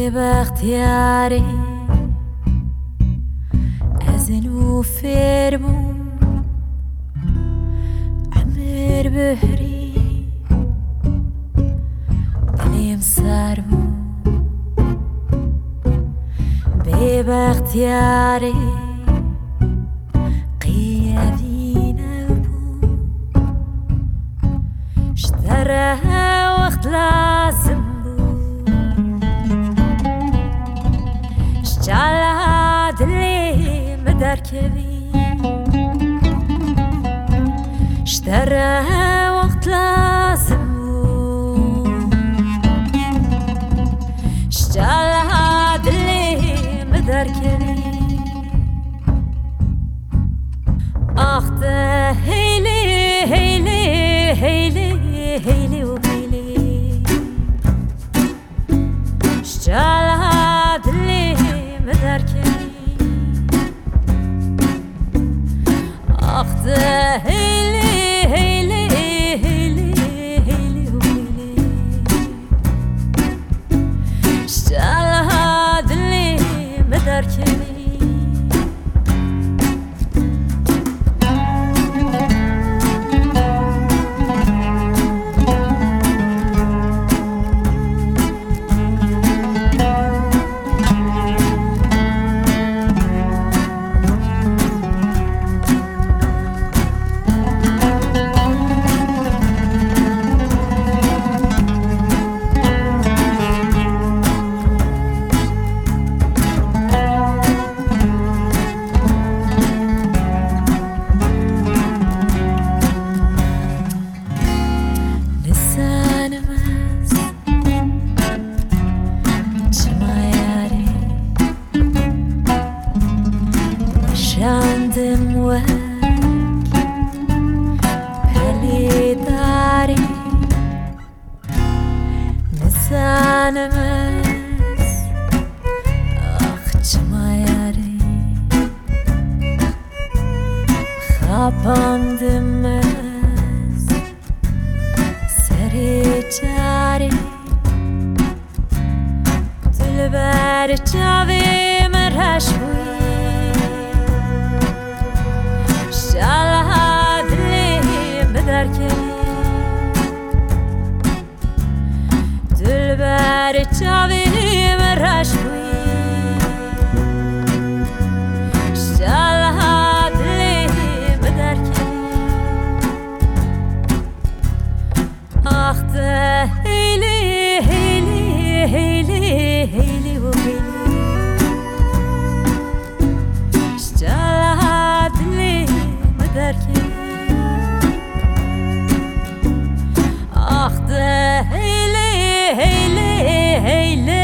بختیاری از نو فرمون عمر بهری دلیم سرمون به بختیاری قیادی نبود اشتره وقت لازم على دلي مدركبي اشترى وقت لازم على دلي مدركبي اخته هيلي هيلي هيلي هيلي وهيلي على دلي مدركبي اخته هيلي هيلي هيلي هيلي وهيلي اشتعلها دلي مدركبي شاندم وك بلي داري نسانمز جمایاری خاپاندمز سری جاری دلبر جاوی مرهش بوی على دلي مدركبي دلبر جاوي مرهش بوي على دلي مدركبي اخته هيلي هيلي هيلي هيلي وهيلي اخته هيلي هيلي هيلي